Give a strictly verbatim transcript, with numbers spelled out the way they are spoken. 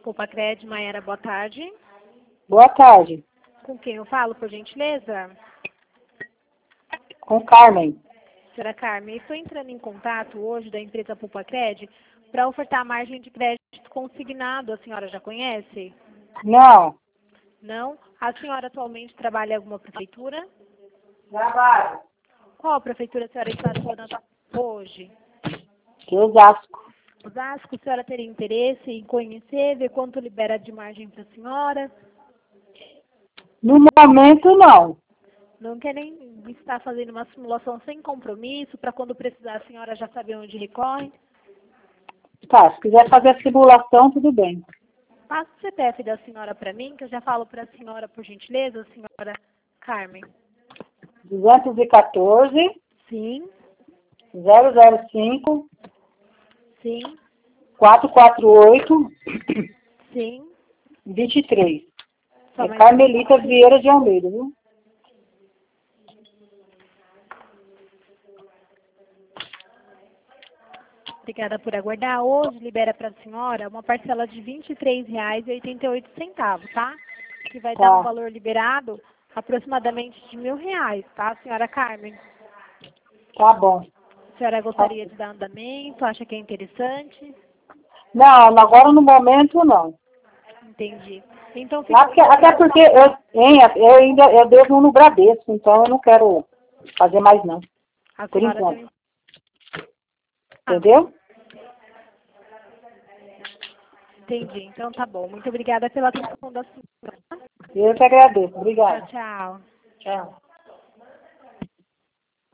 Pulpacred, Maiara, boa tarde. Boa tarde. Com quem eu falo, por gentileza? Com Carmen. Senhora Carmen, estou entrando em contato hoje da empresa Pulpacred para ofertar margem de crédito consignado. A senhora já conhece? Não. Não? A senhora atualmente trabalha em alguma prefeitura? Trabalho. Qual prefeitura a senhora está atuando hoje? Osasco. Osasco, a senhora teria interesse em conhecer, ver quanto libera de margem para a senhora? No momento, não. Não quer nem estar fazendo uma simulação sem compromisso, para quando precisar a senhora já saber onde recorre? Tá, se quiser fazer a simulação, tudo bem. Passa o C P F da senhora para mim, que eu já falo para a senhora, por gentileza, senhora Carmen. duzentos e quatorze, Sim, zero zero cinco, sim, quatrocentos e quarenta e oito, sim. vinte e três. Só É mais Carmelita Vieira de Almeida, viu? Obrigada por aguardar. Hoje libera para a senhora uma parcela de vinte e três reais e oitenta e oito centavos, tá? Que vai Tá. dar um valor liberado aproximadamente de mil reais, tá, senhora Carmen? Tá bom. A senhora gostaria de dar andamento? Acha que é interessante? Não, agora no momento, não. Entendi. Então fica... Até, até porque eu, hein, eu ainda eu devo no Bradesco, então eu não quero fazer mais, não. A Por senhora enquanto. tem... Entendeu? Entendi. Então tá bom. Muito obrigada pela atenção da senhora. Eu que agradeço. Obrigada. Tchau, tchau. Tchau.